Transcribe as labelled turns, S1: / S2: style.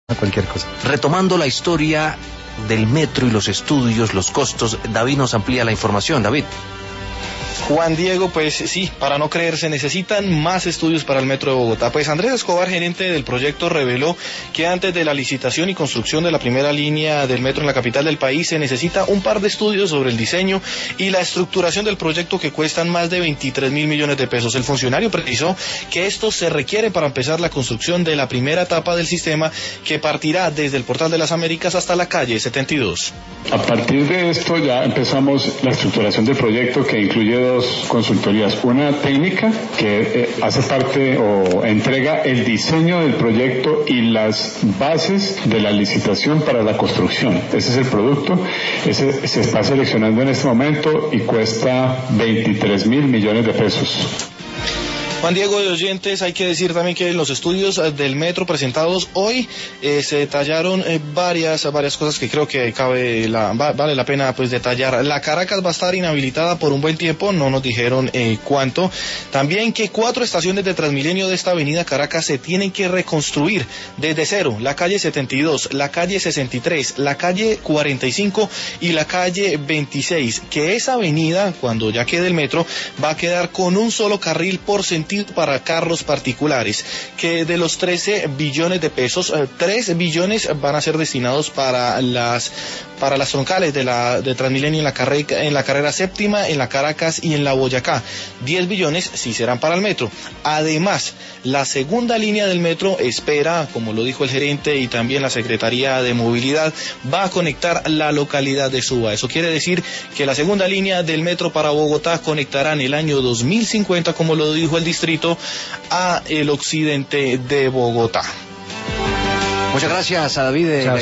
S1: cualquier cosa.
S2: Retomando la historia del metro y los estudios, los costos, David nos amplía la información. David.
S3: Juan Diego, pues sí, para no creer, se necesitan más estudios para el Metro de Bogotá. Pues Andrés Escobar, gerente del proyecto, reveló que antes de la licitación y construcción de la primera línea del metro en la capital del país se necesita un par de estudios sobre el diseño y la estructuración del proyecto que cuestan más de 23.000 millones de pesos. El funcionario precisó que esto se requiere para empezar la construcción de la primera etapa del sistema que partirá desde el Portal de las Américas hasta la calle 72.
S4: A partir de esto ya empezamos la estructuración del proyecto, que incluye dos consultorías. Una técnica que hace parte o entrega el diseño del proyecto y las bases de la licitación para la construcción. Ese es el producto. Ese se está seleccionando en este momento y cuesta 23.000 millones de pesos.
S3: Juan Diego, de oyentes, hay que decir también que en los estudios del metro presentados hoy se detallaron varias cosas que creo que vale la pena pues detallar. La Caracas va a estar inhabilitada por un buen tiempo, no nos dijeron cuánto. También que 4 estaciones de Transmilenio de esta avenida Caracas se tienen que reconstruir desde cero: la calle 72, la calle 63, la calle 45 y la calle 26. Que esa avenida, cuando ya quede el metro, va a quedar con un solo carril por sentido para carros particulares, que de los 13 billones de pesos, 3 billones van a ser destinados para las troncales de Transmilenio en la carrera séptima, en la Caracas y en la Boyacá. 10 billones sí serán para el metro. Además, la segunda línea del metro espera, como lo dijo el gerente y también la Secretaría de Movilidad, va a conectar la localidad de Suba. Eso quiere decir que la segunda línea del metro para Bogotá conectará en el año 2050, como lo dijo el distrito, a el occidente de Bogotá.
S2: Muchas gracias a David.